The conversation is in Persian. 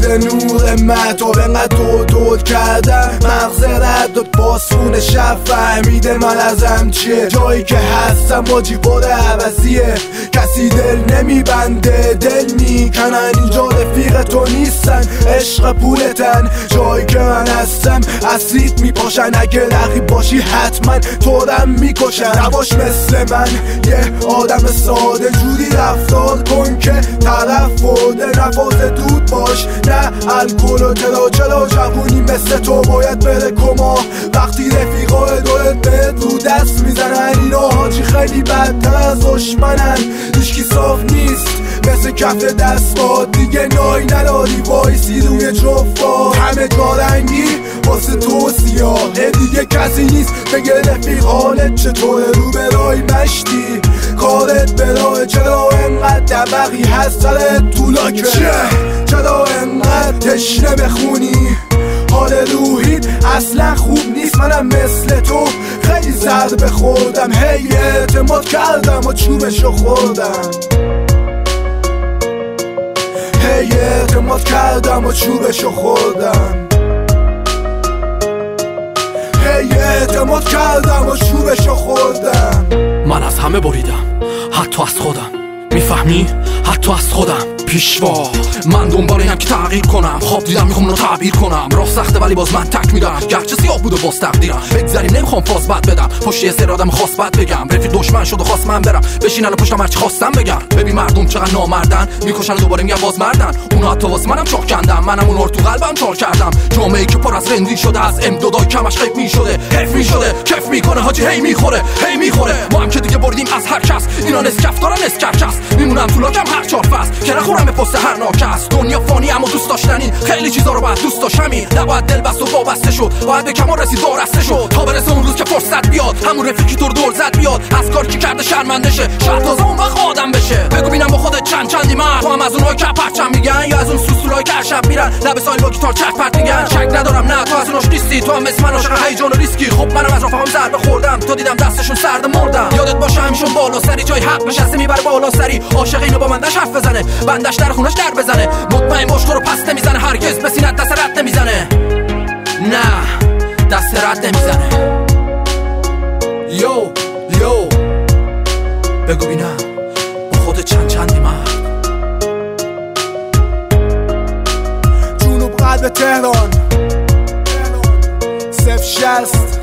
نور مهتاب انقدر دود کردم مغز رد باسفون شب فهمیده من ازم چیه. جایی که هستم با جیبار عوضیه، کسی دل نمیبنده دل میکنن. اینجا رفیق تو نیستن عشق پولتن. جایی که من هستم اسید میپاشن، اگه رقیب باشی حتما تورم میکشن. نباش مثل من یه آدم ساده، جوری رفتار کن که طرف برده. نفاز دود باش نه الکل و چرا جوونی مثل تو باید بره کما وقتی رفیقای دورت بهت رو دست میزنن. اینا حاجی خیلی بدتر از دشمنن، هیچکی صاف نیست مثل کف دستات. دیگه نای نداری وایسی روی جفا، همه جارنگی واسه تو سیاهه. دیگه کسی نیست بگه رفیق حالت چطوره، رو برای مشتی کارت برای. چرا انقدر دبقی هست سرت تو لاکه، چرا انقدر تشنه بخونی. حال روحیت اصلا خوب نیست، منم مثل تو خیلی زرد بخوردم. هی اعتماد کردم و چوبشو خوردم، هی اعتماد کردم و چوبشو خوردم، هی اعتماد کردم و چوبشو خوردم. من از همه بریدم حتی از خودم، میفهمی؟ حتی از خودم. پیشوا من دنبال اینم که تغییر کنم، خواب دیدم میخوام اونو تعبیر کنم. راه سخته ولی باز من تک میدم، گرچه سیاه بود و باز تقدیرم. بگذاریم نمیخوام فاز بد بدم، پشت یه سری آدم خاص بد بگم. رفیق دشمن شد و خواست من برم، بشین الان پشتم هرچی خواستم بگم. ببین مردم چقدر نامردن، میکشن دوباره میگن باز مردن. اونا حتی واسه منم چاق کندم، منم اون رو تو قلبم چال کردم. جامعه‌ای که پر از رندی شده، از امدادای کمش غیب میشده. حیف میشده کف میکنه حاجی، هی میخوره هی میخوره. ما هم که دیگه بردیم از هر کس، اینا نسکف دارن نسکرکس. میمونم تو لاکم هر چهار فصل که نخورم به پست هر ناکس. دنیا فانی اما دوست داشتنی، خیلی چیزا رو باید دوست داشت. همین نباید دل بست و وابسته شد، باید به کمال رسید وارسته شد تا برسه اون روز که فرصت بیاد. همون رفیقی تو رو دور زد بیاد، از کار که کرده شرمنده شه. شاید تازه اون وقت آدم بشه. بگو بینم با خودت چندی من تو هم از اونها که پرچم میگن، یا از اون سوسولای که هر شب میرن لب سایل با گیتار چک پرت میگن. شک ندارم نه تو از اوناش نیستی، تو هم مثل من عاشق هیجان و ریسکی. خب منم از رفقام ضربه خوردم تا دیدم دستشون سرد مردم. یادت باشه همیشون بالا سری جای حق نشسته میبره بالا سری. عاشق اینو با بندش حرف بزنه، بندش در خونش در بزنه. مطمئن باش تو رو پس نمیزنه، هرگز به سینت دست رد نمیزنه. نه دست رد نمیزنه. یو بگو بینم با خودت چندی مرد. جنوب قلب تهران 060